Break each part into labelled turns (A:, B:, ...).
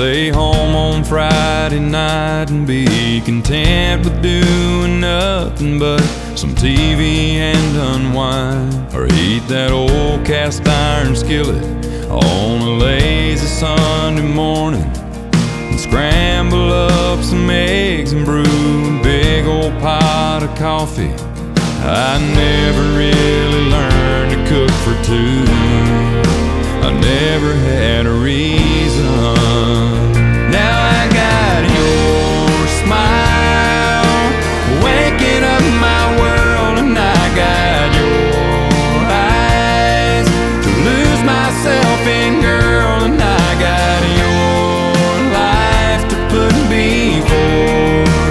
A: stay home on Friday night and be content with doing nothing but some TV and unwind, or heat that old cast iron skillet on a lazy Sunday morning and scramble up some eggs and brew a big old pot of coffee. I never really learned to cook for two. I never had a reason. Now I got your smile waking up my world, and I got your eyes to lose myself in, girl, and I got your life to put before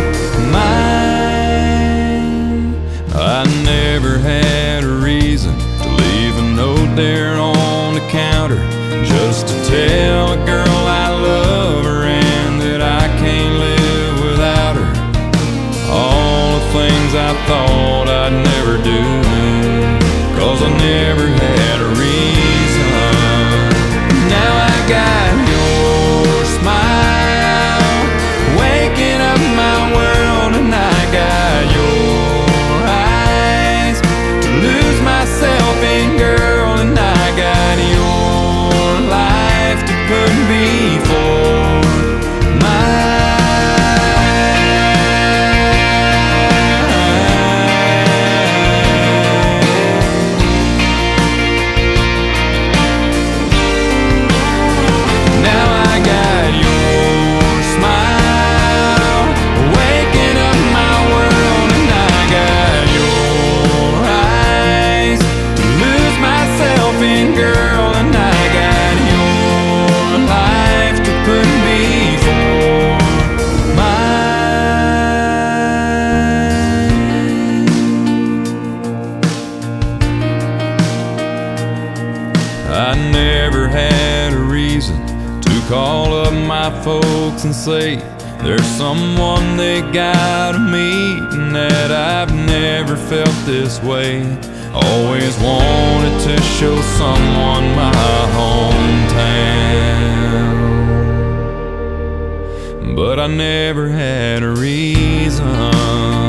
A: mine. I never had a reason to leave a note there on the counter just to tell a girl I love her and that I can't live without her. All the things I thought I'd never do, 'cause I never had a reason. Now I got your smile waking up my world, and I got your eyes to lose myself in, girl, and I got your life to put before mine. Now I got your smile waking up my world, and I got your eyes to lose myself in, girl, and I got your life to put before mine. I never had a reason to call up my folks and say there's someone they gotta meet, and that I've never felt this way. Always wanted to show someone my hometown, but I never had a reason.